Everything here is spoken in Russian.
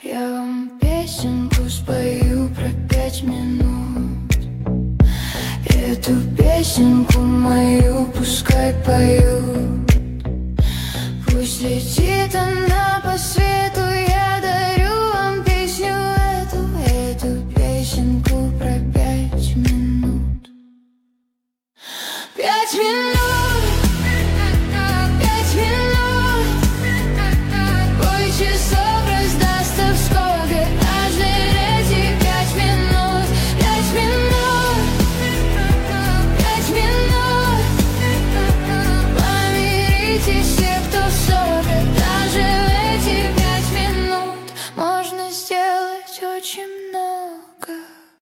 Я вам песенку спою про 5 минут. Эту песенку мою пускай поют. Пусть летит она по свету.